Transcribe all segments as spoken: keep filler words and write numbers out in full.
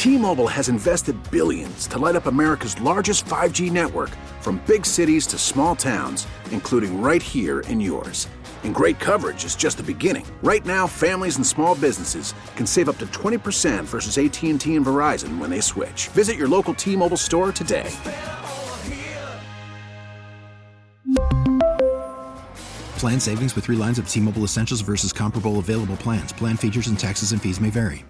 T-Mobile has invested billions to light up America's largest five G network, from big cities to small towns, including right here in yours. And great coverage is just the beginning. Right now, families and small businesses can save up to twenty percent versus A T and T and Verizon when they switch. Visit your local T-Mobile store today. Plan savings with three lines of T-Mobile Essentials versus comparable available plans. Plan features and taxes and fees may vary.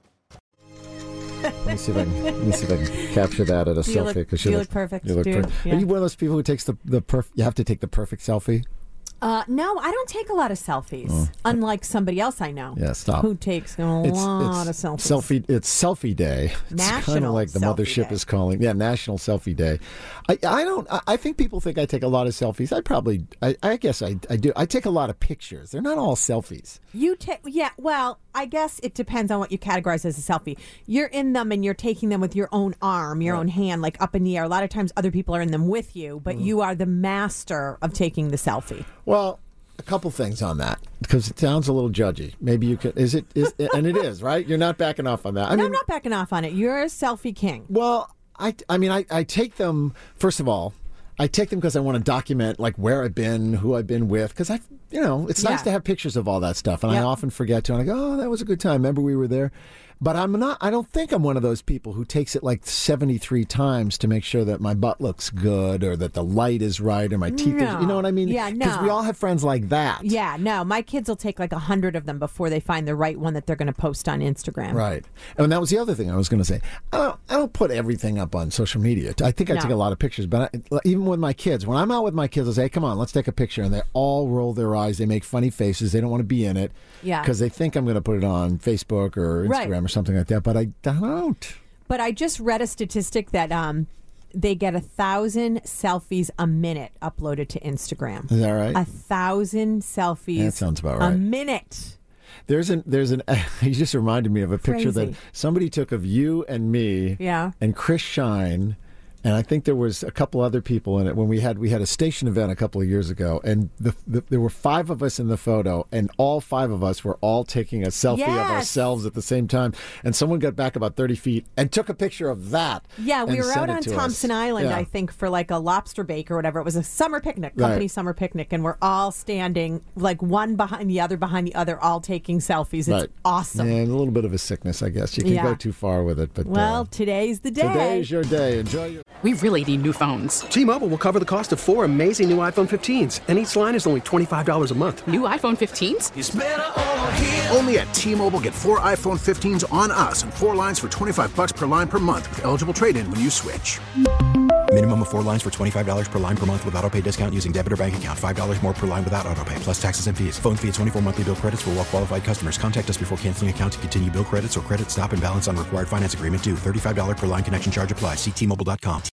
Let me see if I can, let me see if I can capture that at a do you selfie. Look, do you look perfect? You look Dude, perfect. yeah. Are you one of those people who takes the the perf- You have to take the perfect selfie. Uh, no, I don't take a lot of selfies. Oh. Unlike somebody else I know. Yeah, stop. Who takes a It's, lot it's of selfies. Selfie. It's selfie day. It's kind of National like the Selfie mothership Day. is calling. Yeah, National Selfie Day. I, I don't. I, I think people think I take a lot of selfies. I probably. I, I guess I, I do. I take a lot of pictures. They're not all selfies. You take, yeah, well, I guess it depends on what you categorize as a selfie. You're in them and you're taking them with your own arm, your Right. own hand, like up in the air. A lot of times other people are in them with you, but Mm. you are the master of taking the selfie. Well, a couple things on that, because it sounds a little judgy. Maybe you could. Is it? Is and it is, right? You're not backing off on that. I no, mean, I'm not backing off on it. You're a selfie king. Well, I, I mean, I, I take them, first of all, I take them because I want to document, like, where I've been, who I've been with, because I, you know, it's nice Yeah. to have pictures of all that stuff, and Yep. I often forget to, and I go, oh, that was a good time, remember we were there? But I'm not, I don't think I'm one of those people who takes it like seventy-three times to make sure that my butt looks good, or that the light is right, or my teeth No. are, you know what I mean? Yeah, Because no. we all have friends like that. Yeah, no, my kids will take like a hundred of them before they find the right one that they're going to post on Instagram. Right. And that was the other thing I was going to say. I don't, I don't put everything up on social media. I think I No. take a lot of pictures, but I, even with my kids, when I'm out with my kids, I say, hey, come on, let's take a picture. And they all roll their eyes. They make funny faces. They don't want to be in it Yeah. because they think I'm going to put it on Facebook or Instagram Right. or something like that. But I don't. But I just read a statistic that um, they get a thousand selfies a minute uploaded to Instagram. Is that right? A thousand selfies. That sounds about A right. minute. There's an, there's an, you just reminded me of a picture Crazy. that somebody took of you and me Yeah. and Chris Shine. And I think there was a couple other people in it when we had we had a station event a couple of years ago, and the, the, there were five of us in the photo, and all five of us were all taking a selfie of Yes. ourselves at the same time. And someone got back about thirty feet and took a picture of that. Yeah, we and were sent out it on to us. Thompson Island, Yeah. I think, for like a lobster bake or whatever. It was a summer picnic, company Right. summer picnic, and we're all standing like one behind the other, behind the other, all taking selfies. It's Right. awesome. And a little bit of a sickness, I guess. You can Yeah. go too far with it, but Well, uh, today's the day. today's your day. Enjoy your. We really need new phones. T-Mobile will cover the cost of four amazing new iPhone fifteens, and each line is only twenty-five dollars a month. New iPhone fifteens? Only at T-Mobile, get four iPhone fifteens on us and four lines for twenty-five bucks per line per month with eligible trade-in when you switch. Minimum of four lines for twenty-five dollars per line per month with autopay discount using debit or bank account. five dollars more per line without autopay, plus taxes and fees. Phone fee at twenty-four monthly bill credits for well-qualified customers. Contact us before canceling account to continue bill credits or credit stop and balance on required finance agreement due. thirty-five dollars per line connection charge applies. See T Mobile dot com.